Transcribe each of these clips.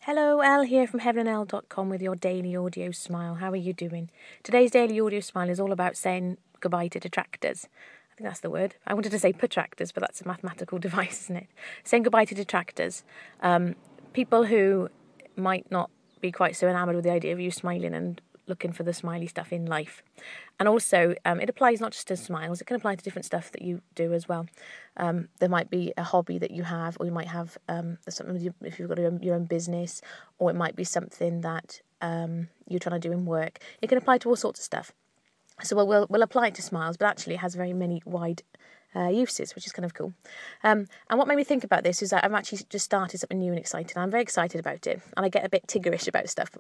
Hello, Elle here from heavenandelle.com with your daily audio smile. How are you doing? Today's daily audio smile is all about saying goodbye to detractors. I think that's the word. I wanted to say protractors, but that's a mathematical device, isn't it? Saying goodbye to detractors. People who might not be quite so enamoured with the idea of you smiling and looking for the smiley stuff in life. And also, it applies not just to smiles, it can apply to different stuff that you do as well. There might be a hobby that you have, or you might have something if you've got your own business, or it might be something that you're trying to do in work. It can apply to all sorts of stuff. So we'll apply it to smiles, but actually it has very many wide uses, which is kind of cool. And what made me think about this is that I've actually just started something new and exciting. I'm very excited about it, and I get a bit tiggerish about stuff.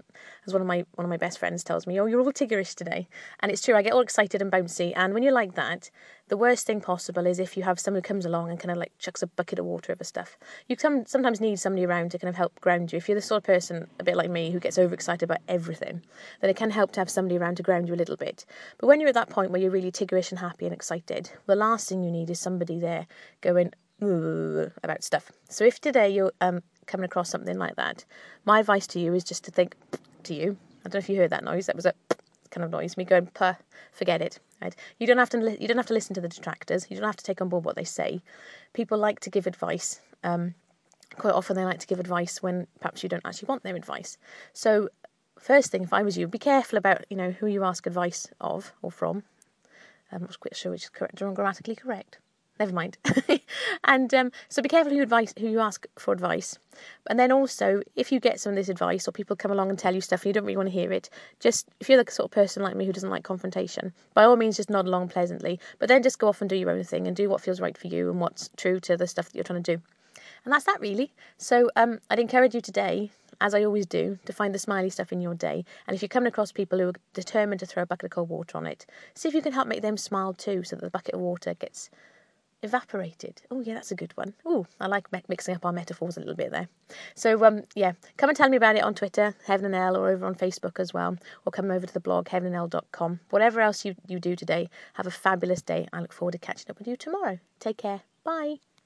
As one of my best friends tells me, "Oh, you're all tiggerish today," and it's true. I get all excited and bouncy, and when you're like that, the worst thing possible is if you have someone who comes along and kind of like chucks a bucket of water over stuff. You sometimes need somebody around to kind of help ground you. If you're the sort of person, a bit like me, who gets overexcited about everything, then it can help to have somebody around to ground you a little bit. But when you're at that point where you're really tiggerish and happy and excited, the last thing you need is somebody there going about stuff. So if today you're coming across something like that, my advice to you is just to think to you. I don't know if you heard that noise. That was a kind of noise. Me going, forget it. Right? You don't have to listen to the detractors. You don't have to take on board what they say. People like to give advice. Quite often they like to give advice when perhaps you don't actually want their advice. So first thing, if I was you, be careful about who you ask advice of or from. I'm not quite sure which is correct or grammatically correct. Never mind. And so be careful who you ask for advice. And then also, if you get some of this advice or people come along and tell you stuff and you don't really want to hear it, just, if you're the sort of person like me who doesn't like confrontation, by all means just nod along pleasantly, but then just go off and do your own thing and do what feels right for you and what's true to the stuff that you're trying to do. And that's that really. So I'd encourage you today, as I always do, to find the smiley stuff in your day. And if you're coming across people who are determined to throw a bucket of cold water on it, see if you can help make them smile too, so that the bucket of water gets evaporated. Oh yeah, that's a good one. Oh, I like mixing up our metaphors a little bit there. So come and tell me about it on Twitter, Heaven and Elle, or over on Facebook as well, or come over to the blog heavenandelle.com. Whatever else you do today, have a fabulous day. I look forward to catching up with you tomorrow. Take care. Bye.